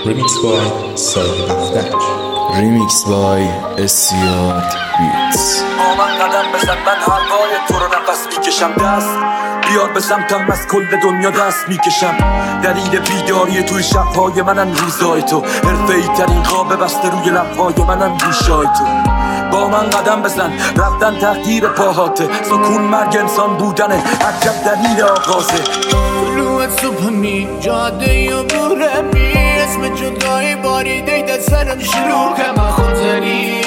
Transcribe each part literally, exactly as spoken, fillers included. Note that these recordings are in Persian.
Remix by سایه افتک. Remix by اسیارد بیتس. با من قدم بزن، من حرفای تو رو نفس میکشم. دست بیار به سمتم، از کل دنیا دست میکشم. دلیل بیداری توی شبهای منن روزای تو، حرفه‌ای ترین خواب بسته روی لبهای منن گوشای تو. با من قدم بزن، رفتن تحقیر پاهاته، سکون مرگ انسان بودنه، عجب دلیل آغازه. طلوع صبح می جاده یا بوره می اسم جدایی باری دیده سرم شروع که من خودزنی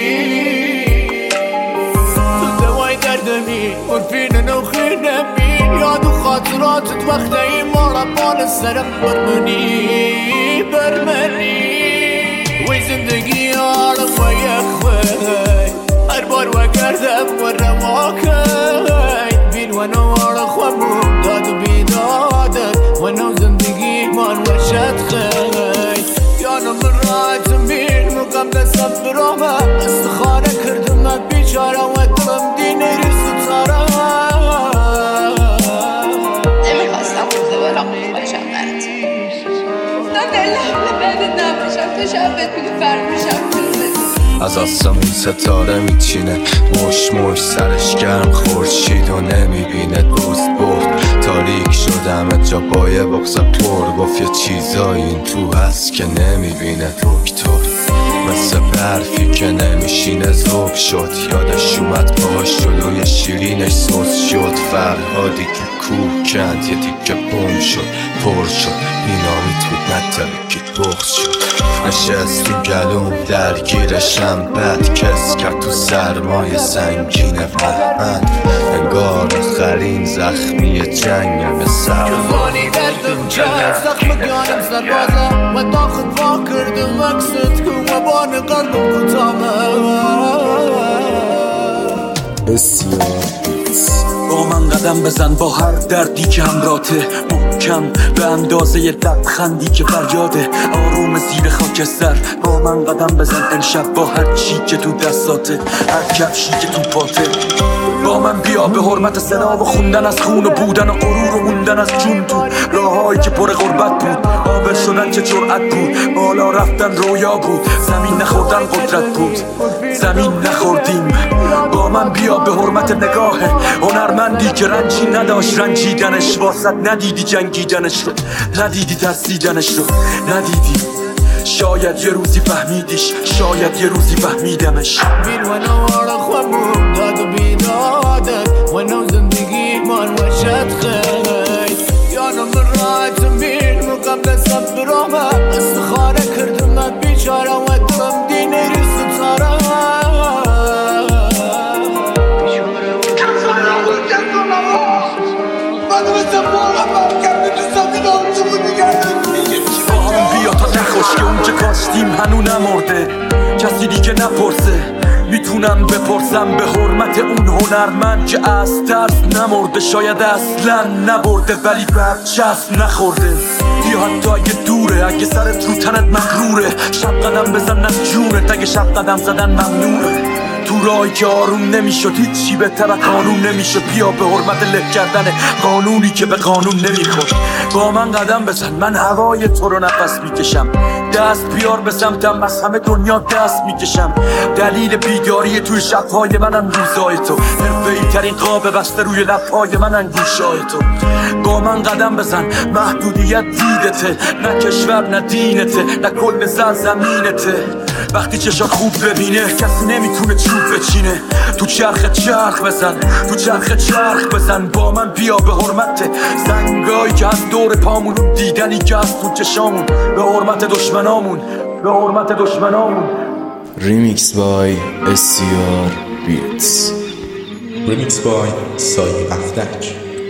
تو دوای دردمی مرفین نوخینه می یاد و خاطراتت وقت ای مارا بال سرم برمنی برمنی وی زندگی عرفه یخوی هر بار وگردم و رواکی بین و نوار خوامون داد و بیدادت و نو زندگی من وشت خیلی یانم رایتم بین و قبل سفرامه استخاره کردم بیچاره و دلم دینه ریست تاره نمیخواستم روزه برام باشم برات گفتم در لحظه بعدت نباشم تو شب بهت میگه فرموشم از آسمون ستاره میچینه، مش مش سرش گرم خورشید و نمیبینه. دوست برد تاریک شدم جا پایه بغض پر گفت یه چیزایی این تو هست که نمیبینه. دکتر مثل برفی که نمیشینه ذوب شد، یادش اومد پاهاش جلوی شیرینش سوز شد. فرهادی که کوه کند یه تیکه بوم شد، پر شد بینامی تو نترکید بغض شد. نشست تو گلوم درگیرشم، بد کس کرد تو سرمای سنگین فهمند انگار آخرین زخمی جنگم سر جوانی دردم جهد زخم گانم سربازم و داخل وا کردم مقصد که و بان قلبم کتامه اسیارد بیتس. با من قدم بزن با هر دردی که همراته، محکم به اندازه لبخندی که فریاده، آروم زیر خاکستر. با من قدم بزن امشب با هر چی که تو دستاته، هر کفشی که تو پاته. با من بیا به حرمت سنا و خوندن از خون و بودن و غرور و موندن از جون تو راههایی که پر غربت بود. قابل شدن چه جرأت بود، بالا رفتن رویا بود، زمین نخوردن قدرت بود، زمین نخوردیم. با من بیا به حرمت نگاه هنرمندی که رنجی نداشت رنجیدنش، واسط ندیدی جنگیدنش رو، ندیدی ترسیدنش رو، ندیدی. شاید یه روزی فهمیدیش، شاید یه روزی فهمیدمش. بین و نوار خوامون داد و بیدادت و نو زندگی من وشت خیلی یانم رایتم بین و قبل سفرامه استخاره کردم بیچاره و دلم دینه ریست تاره بیا تا نخوش که اون که کاشتیم هنو نمرده، کسی دیگه نپرسه. میتونم بپرسم به حرمت اون هنرمند که از ترس نمرده، شاید اصلا نبرده ولی برچسب نخورده. بیا حتی اگه دوره، اگه سرت رو تنت مغروره، شب قدم بزن از جونت اگه شب قدم زدن ممنوعه. تو راهی که آروم نمیشد هیچی بهتر از قانون نمیشه، بیا به حرمت له کردن قانونی که به قانون نمیخورد. با من قدم بزن، من هوای تو رو نفس میکشم. دست بیار به سمتم، از همه دنیا دست میکشم. دلیل بیداری توی شبهای منن روزای تو، حرفه‌ای ترین خواب بسته روی لبهای منن گوشای تو. با من قدم بزن، محدودیت دیدته، نه کشور نه دینته، نه کل سرزمینته. وقتی چشات خوب ببینه کسی نمیتونه چوب بچینه. تو چرخ چرخ بزن، تو چرخ چرخ بزن. با من بیا به حرمت زنگایی که از دور پامون، دیدنی که از تو چشامون، به حرمت دشمنامون، به حرمت دشمنامون. Remix by اسیارد بیتس. Remix by سایه افتک.